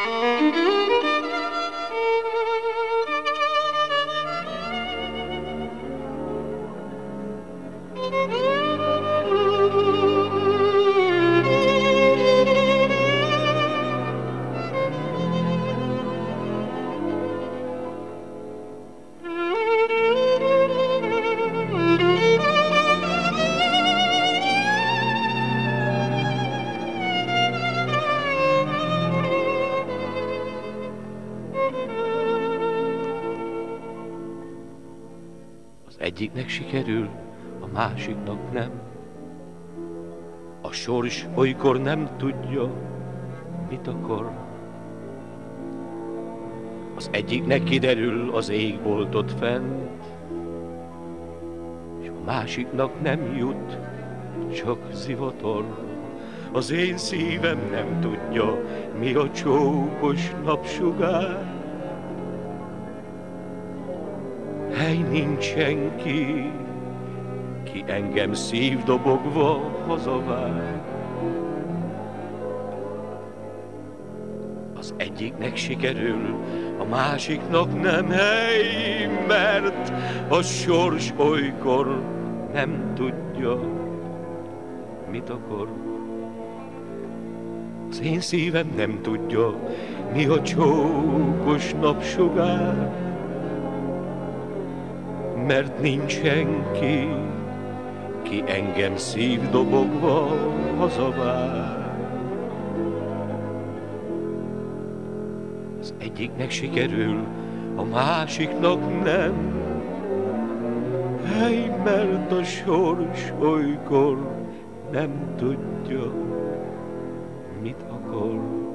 Egyiknek sikerül, a másiknak nem. A sors olykor nem tudja, mit akar. Az egyiknek kiderül az égboltot fent, és a másiknak nem jut, csak zivatar. Az én szívem nem tudja, mi a csókos napsugár. Hely nincs senki, ki engem szívdobogva hazavár. Az egyiknek sikerül, a másiknak nem, hely, mert a sors olykor nem tudja, mit akar. Az én szívem nem tudja, mi a csókos napsugár, mert nincs senki, ki engem szívdobogva hazavár. Az egyiknek sikerül, a másiknak nem, hely, mert a sors olykor nem tudja, mit akar.